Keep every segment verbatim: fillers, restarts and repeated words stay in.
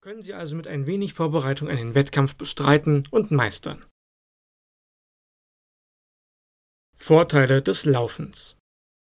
können Sie also mit ein wenig Vorbereitung einen Wettkampf bestreiten und meistern. Vorteile des Laufens.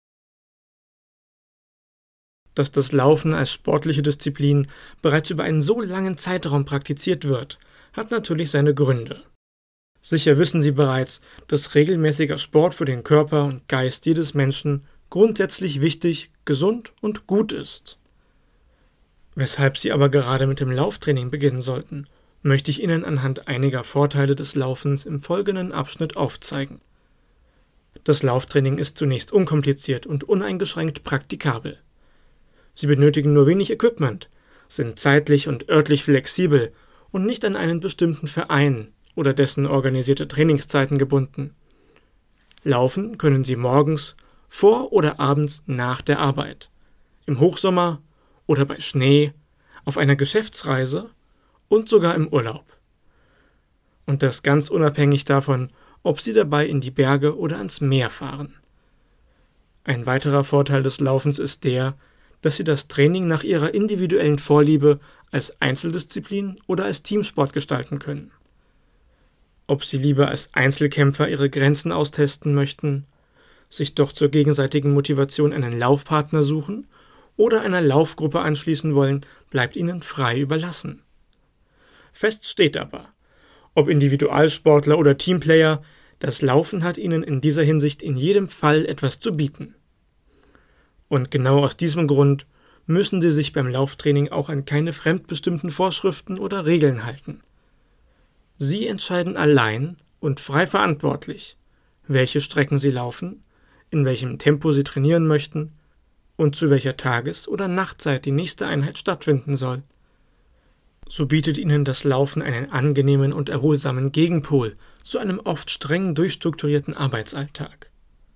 Dass das Laufen als sportliche Disziplin bereits über einen so langen Zeitraum praktiziert wird, hat natürlich seine Gründe. Sicher wissen Sie bereits, dass regelmäßiger Sport für den Körper und Geist jedes Menschen grundsätzlich wichtig, gesund und gut ist. Weshalb Sie aber gerade mit dem Lauftraining beginnen sollten, möchte ich Ihnen anhand einiger Vorteile des Laufens im folgenden Abschnitt aufzeigen. Das Lauftraining ist zunächst unkompliziert und uneingeschränkt praktikabel. Sie benötigen nur wenig Equipment, sind zeitlich und örtlich flexibel und nicht an einen bestimmten Verein oder dessen organisierte Trainingszeiten gebunden. Laufen können Sie morgens, vor oder abends nach der Arbeit, im Hochsommer oder bei Schnee, auf einer Geschäftsreise und sogar im Urlaub. Und das ganz unabhängig davon, ob Sie dabei in die Berge oder ans Meer fahren. Ein weiterer Vorteil des Laufens ist der, dass Sie das Training nach Ihrer individuellen Vorliebe als Einzeldisziplin oder als Teamsport gestalten können. Ob Sie lieber als Einzelkämpfer Ihre Grenzen austesten möchten, sich doch zur gegenseitigen Motivation einen Laufpartner suchen oder einer Laufgruppe anschließen wollen, bleibt Ihnen frei überlassen. Fest steht aber, ob Individualsportler oder Teamplayer, das Laufen hat Ihnen in dieser Hinsicht in jedem Fall etwas zu bieten. Und genau aus diesem Grund müssen Sie sich beim Lauftraining auch an keine fremdbestimmten Vorschriften oder Regeln halten. Sie entscheiden allein und frei verantwortlich, welche Strecken Sie laufen, in welchem Tempo Sie trainieren möchten und zu welcher Tages- oder Nachtzeit die nächste Einheit stattfinden soll. So bietet Ihnen das Laufen einen angenehmen und erholsamen Gegenpol zu einem oft streng durchstrukturierten Arbeitsalltag.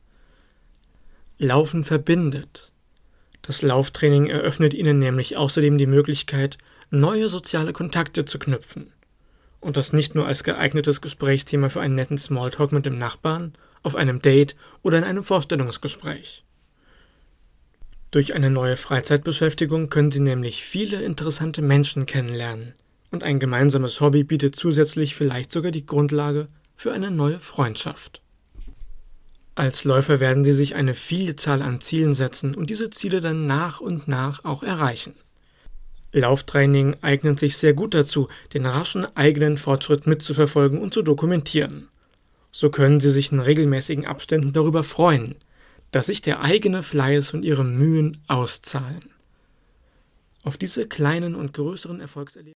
Laufen verbindet. Das Lauftraining eröffnet Ihnen nämlich außerdem die Möglichkeit, neue soziale Kontakte zu knüpfen. Und das nicht nur als geeignetes Gesprächsthema für einen netten Smalltalk mit dem Nachbarn, auf einem Date oder in einem Vorstellungsgespräch. Durch eine neue Freizeitbeschäftigung können Sie nämlich viele interessante Menschen kennenlernen und ein gemeinsames Hobby bietet zusätzlich vielleicht sogar die Grundlage für eine neue Freundschaft. Als Läufer werden Sie sich eine Vielzahl an Zielen setzen und diese Ziele dann nach und nach auch erreichen. Lauftraining eignet sich sehr gut dazu, den raschen eigenen Fortschritt mitzuverfolgen und zu dokumentieren. So können Sie sich in regelmäßigen Abständen darüber freuen, dass sich der eigene Fleiß und Ihre Mühen auszahlen. Auf diese kleinen und größeren Erfolgserlebnisse